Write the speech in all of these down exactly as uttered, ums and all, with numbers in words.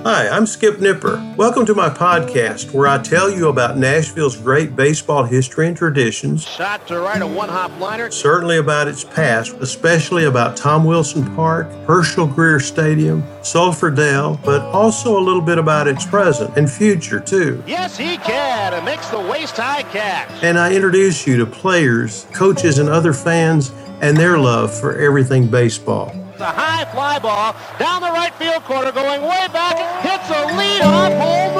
Hi, I'm Skip Nipper. Welcome to my podcast where I tell you about Nashville's great baseball history and traditions. Shot to right, a one-hop liner. Certainly about its past, especially about Tom Wilson Park, Herschel Greer Stadium, Sulphur Dell, but also a little bit about its present and future too. Yes, he can. It makes the waist-high catch. And I introduce you to players, coaches, and other fans and their love for everything baseball. A high fly ball down the right field corner, going way back, hits a lead-off home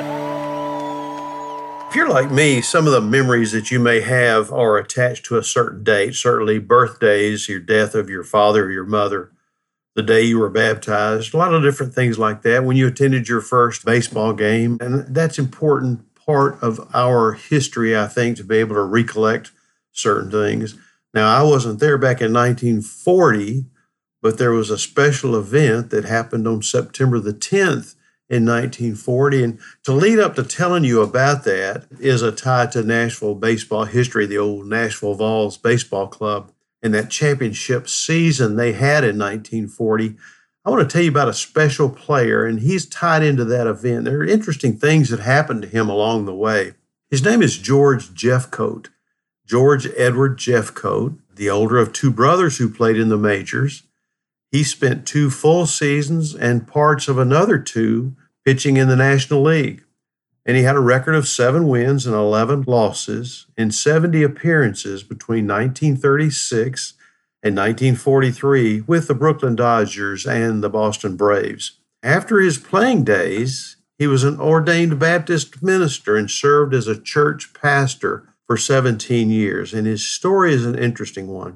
run. If you're like me, some of the memories that you may have are attached to a certain date, certainly birthdays, your death of your father or your mother, the day you were baptized, a lot of different things like that, when you attended your first baseball game. And that's an important part of our history, I think, to be able to recollect certain things. Now, I wasn't there back in nineteen forty, but there was a special event that happened on September the tenth in nineteen forty. And to lead up to telling you about that is a tie to Nashville baseball history, the old Nashville Vols Baseball Club, and that championship season they had in nineteen forty. I want to tell you about a special player, and he's tied into that event. There are interesting things that happened to him along the way. His name is George Jeffcoat. George Edward Jeffcoat, the older of two brothers who played in the majors. He spent two full seasons and parts of another two pitching in the National League. And he had a record of seven wins and eleven losses in seventy appearances between nineteen thirty-six and nineteen forty-three with the Brooklyn Dodgers and the Boston Braves. After his playing days, he was an ordained Baptist minister and served as a church pastor for seventeen years. And his story is an interesting one.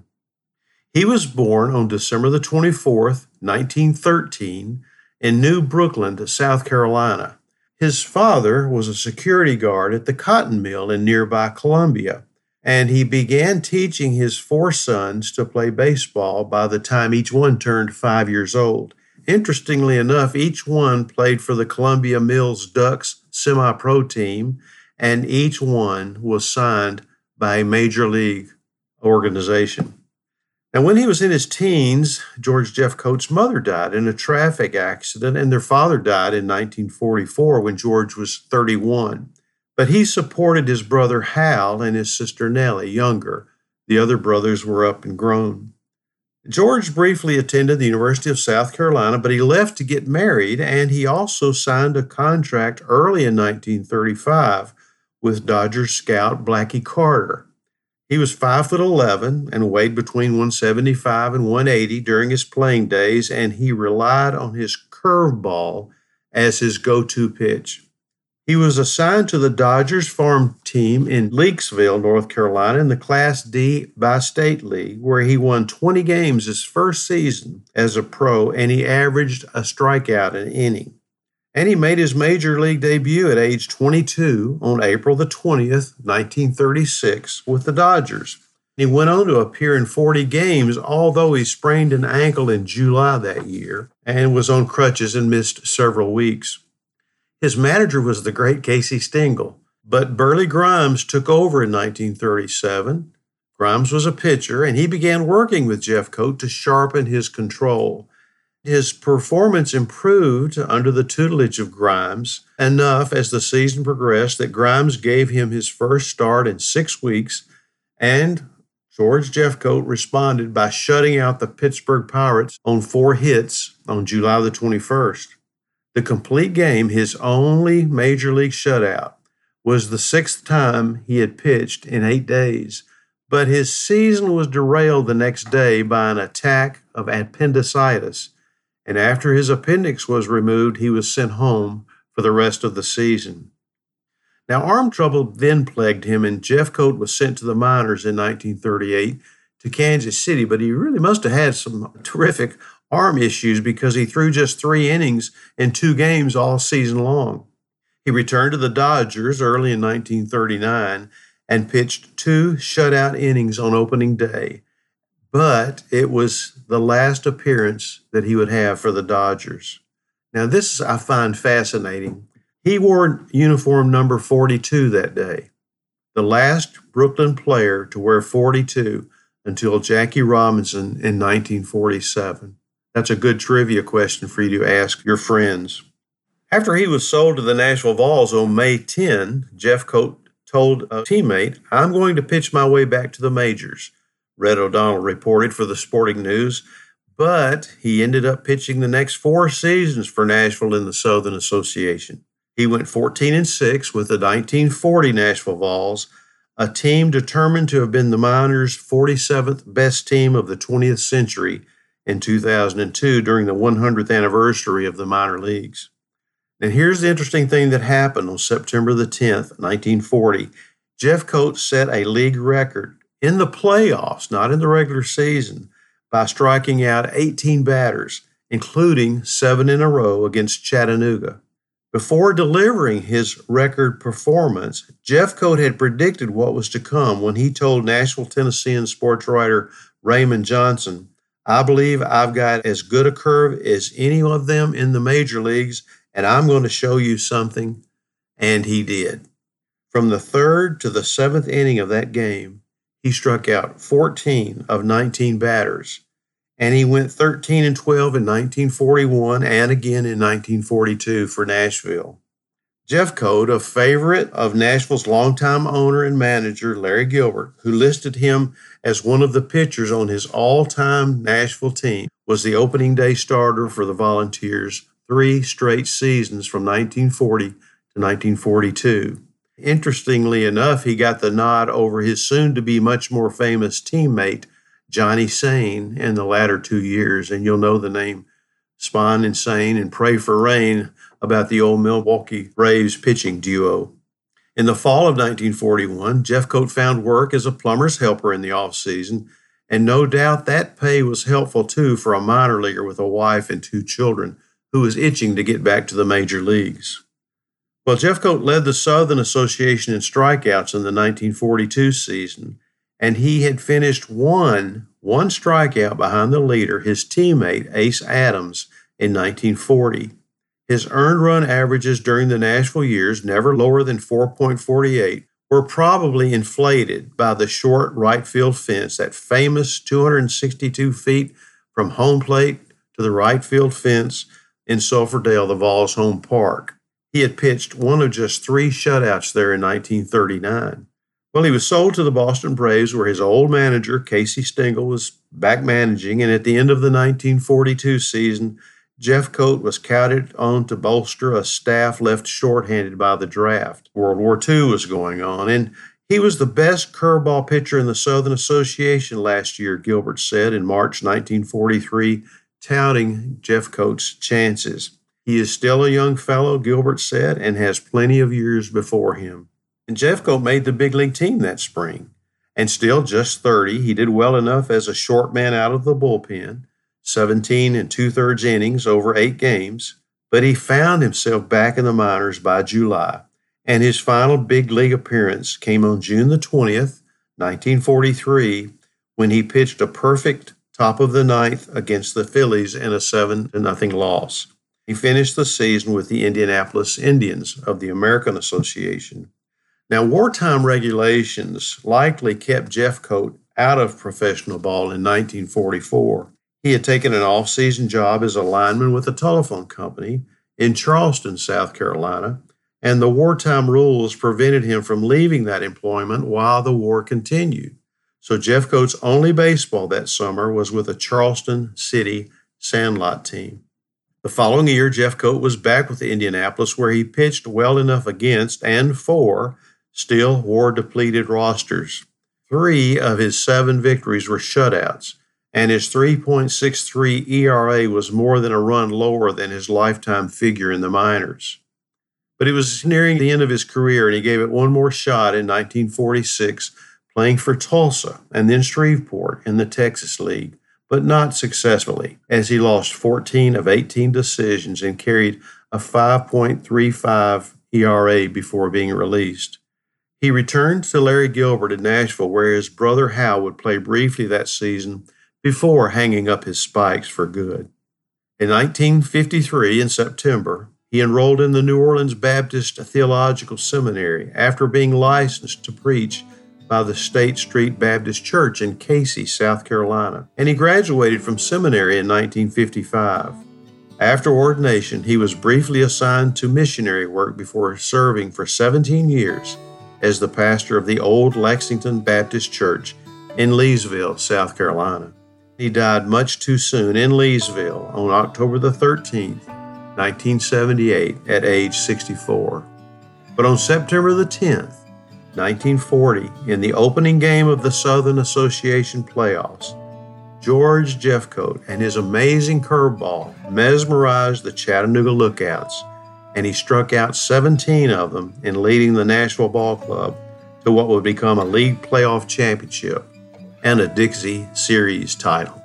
He was born on December the twenty-fourth, nineteen thirteen, in New Brookland, South Carolina. His father was a security guard at the cotton mill in nearby Columbia, and he began teaching his four sons to play baseball by the time each one turned five years old. Interestingly enough, each one played for the Columbia Mills Ducks semi-pro team, and each one was signed by a major league organization. Now, when he was in his teens, George Jeffcoat's mother died in a traffic accident, and their father died in nineteen forty-four when George was thirty-one. But he supported his brother Hal and his sister Nellie, younger. The other brothers were up and grown. George briefly attended the University of South Carolina, but he left to get married, and he also signed a contract early in nineteen thirty-five with Dodgers scout Blackie Carter. He was five foot eleven and weighed between one seventy-five and one eighty during his playing days, and he relied on his curveball as his go-to pitch. He was assigned to the Dodgers farm team in Leakesville, North Carolina, in the Class D Bi-State League, where he won twenty games his first season as a pro, and he averaged a strikeout an inning. And he made his major league debut at age twenty-two on April the twentieth, nineteen thirty-six, with the Dodgers. He went on to appear in forty games, although he sprained an ankle in July that year and was on crutches and missed several weeks. His manager was the great Casey Stengel, but Burley Grimes took over in nineteen thirty-seven. Grimes was a pitcher, and he began working with Jeffcoat to sharpen his control. His performance improved under the tutelage of Grimes enough as the season progressed that Grimes gave him his first start in six weeks, and George Jeffcoat responded by shutting out the Pittsburgh Pirates on four hits on July the twenty-first. The complete game, his only major league shutout, was the sixth time he had pitched in eight days, but his season was derailed the next day by an attack of appendicitis. And after his appendix was removed, he was sent home for the rest of the season. Now, arm trouble then plagued him, and Jeffcoat was sent to the minors in nineteen thirty-eight to Kansas City, but he really must have had some terrific arm issues because he threw just three innings in two games all season long. He returned to the Dodgers early in nineteen thirty-nine and pitched two shutout innings on opening day. But it was the last appearance that he would have for the Dodgers. Now, this I find fascinating. He wore uniform number forty-two that day, the last Brooklyn player to wear forty-two until Jackie Robinson in nineteen forty-seven. That's a good trivia question for you to ask your friends. After he was sold to the Nashville Vols on May tenth, Jeff Coat told a teammate, "I'm going to pitch my way back to the majors," Red O'Donnell reported for the Sporting News, but he ended up pitching the next four seasons for Nashville in the Southern Association. He went fourteen and six with the nineteen forty Nashville Vols, a team determined to have been the minors' forty-seventh best team of the twentieth century in two thousand two during the one hundredth anniversary of the minor leagues. And here's the interesting thing that happened on September the tenth, nineteen forty. Jeff Coat set a league record in the playoffs, not in the regular season, by striking out eighteen batters, including seven in a row against Chattanooga. Before delivering his record performance, Jeff Coat had predicted what was to come when he told Nashville Tennessean sports writer Raymond Johnson, "I believe I've got as good a curve as any of them in the major leagues, and I'm going to show you something." And he did. From the third to the seventh inning of that game, he struck out fourteen of nineteen batters, and he went thirteen and twelve in nineteen forty-one and again in nineteen forty-two for Nashville. Jeff Coat, a favorite of Nashville's longtime owner and manager, Larry Gilbert, who listed him as one of the pitchers on his all-time Nashville team, was the opening day starter for the Volunteers three straight seasons from nineteen forty to nineteen forty-two. Interestingly enough, he got the nod over his soon-to-be much more famous teammate, Johnny Sain, in the latter two years, and you'll know the name Spahn and Sain and Pray for Rain about the old Milwaukee Braves pitching duo. In the fall of nineteen forty-one, Jeff Coat found work as a plumber's helper in the offseason, and no doubt that pay was helpful too for a minor leaguer with a wife and two children who was itching to get back to the major leagues. Well, Jeff Coat led the Southern Association in strikeouts in the nineteen forty-two season, and he had finished one, one strikeout behind the leader, his teammate Ace Adams, in nineteen forty. His earned run averages during the Nashville years, never lower than four point four eight, were probably inflated by the short right field fence, that famous two hundred sixty-two feet from home plate to the right field fence in Sulphurdale, the Vols' home park. He had pitched one of just three shutouts there in nineteen thirty-nine. Well, he was sold to the Boston Braves, where his old manager, Casey Stengel, was back managing, and at the end of the nineteen forty-two season, Jeff Coat was counted on to bolster a staff left shorthanded by the draft. World War Two was going on, and he was the best curveball pitcher in the Southern Association last year, Gilbert said in March nineteen forty-three, touting Jeff Coat's chances. He is still a young fellow, Gilbert said, and has plenty of years before him. And Jeff Coat made the big league team that spring. And still just thirty, he did well enough as a short man out of the bullpen, seventeen and two-thirds innings over eight games, but he found himself back in the minors by July, and his final big league appearance came on June the twentieth, nineteen forty-three, when he pitched a perfect top of the ninth against the Phillies in a seven to nothing loss. He finished the season with the Indianapolis Indians of the American Association. Now, wartime regulations likely kept Jeff Coat out of professional ball in nineteen forty-four. He had taken an off-season job as a lineman with a telephone company in Charleston, South Carolina, and the wartime rules prevented him from leaving that employment while the war continued. So Jeff Coat's only baseball that summer was with a Charleston City Sandlot team. The following year, Jeff Coat was back with Indianapolis, where he pitched well enough against and for still war-depleted rosters. Three of his seven victories were shutouts, and his three point six three E R A was more than a run lower than his lifetime figure in the minors. But it was nearing the end of his career, and he gave it one more shot in nineteen forty-six, playing for Tulsa and then Shreveport in the Texas League, but not successfully, as he lost fourteen of eighteen decisions and carried a five point three five E R A before being released. He returned to Larry Gilbert in Nashville, where his brother Hal would play briefly that season before hanging up his spikes for good. In nineteen fifty-three, in September, he enrolled in the New Orleans Baptist Theological Seminary after being licensed to preach by the State Street Baptist Church in Casey, South Carolina, and he graduated from seminary in nineteen fifty-five. After ordination, he was briefly assigned to missionary work before serving for seventeen years as the pastor of the Old Lexington Baptist Church in Leesville, South Carolina. He died much too soon in Leesville on October the thirteenth, nineteen seventy-eight, at age sixty-four. But on September the tenth, nineteen forty, in the opening game of the Southern Association playoffs, George Jeffcoat and his amazing curveball mesmerized the Chattanooga Lookouts, and he struck out seventeen of them in leading the Nashville Ball Club to what would become a league playoff championship and a Dixie Series title.